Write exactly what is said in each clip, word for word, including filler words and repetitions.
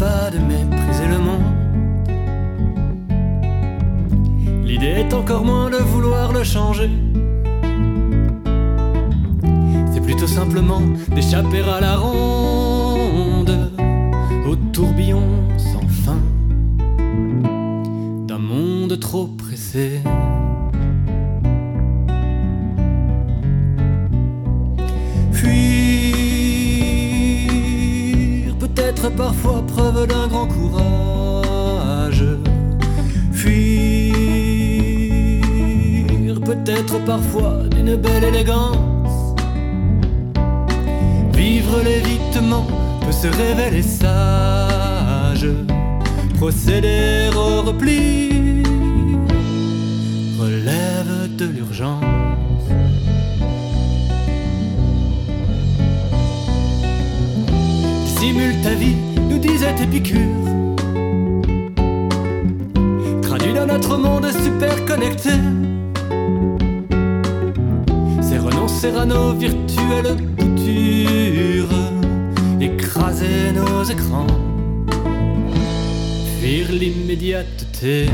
pas de mépriser le monde. L'idée est encore moins de vouloir le changer. C'est plutôt simplement d'échapper à la ronde, au tourbillon sans fin d'un monde trop pressé. Fuir, peut-être parfois preuve d'un grand courage. Fuir, peut-être parfois d'une belle élégance. Vivre l'évitement peut se révéler sage. Procéder au repli relève de l'urgence. Dissimule ta vie, nous disait Épicure. Traduit dans notre monde super connecté. C'est renoncer à nos virtuelles boutures, écraser nos écrans, fuir l'immédiateté.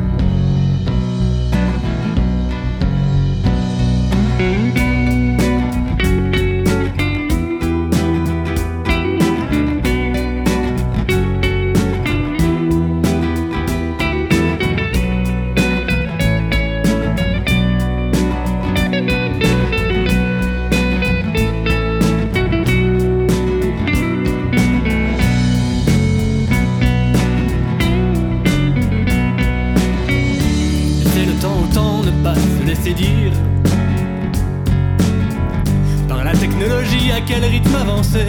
Laisser dire par la technologie à quel rythme avancer.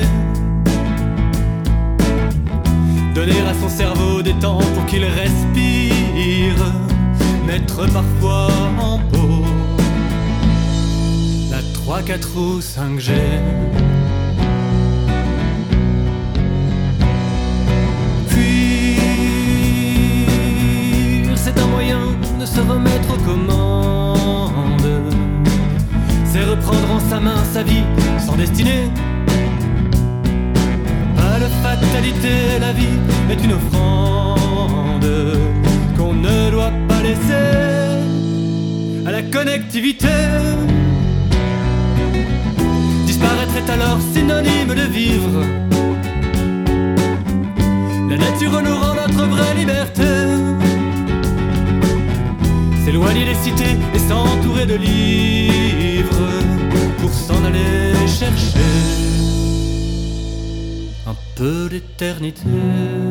Donner à son cerveau des temps pour qu'il respire. Mettre parfois en pause la trois, quatre ou cinq G. Fuir, c'est un moyen de se remettre aux commandes. C'est reprendre en sa main sa vie sans destinée. Pas de fatalité, la vie est une offrande qu'on ne doit pas laisser à la connectivité. Disparaître est alors synonyme de vivre. La nature nous rend notre vraie liberté. S'éloigner des cités et s'entourer de livres pour s'en aller chercher un peu d'éternité.